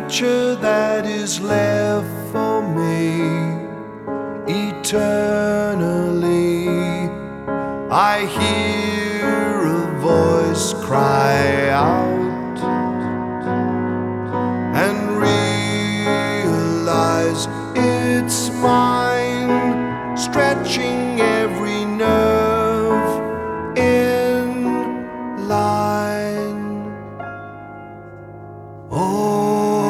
future that is left for me eternally. I hear a voice cry out and realize it's mine, stretching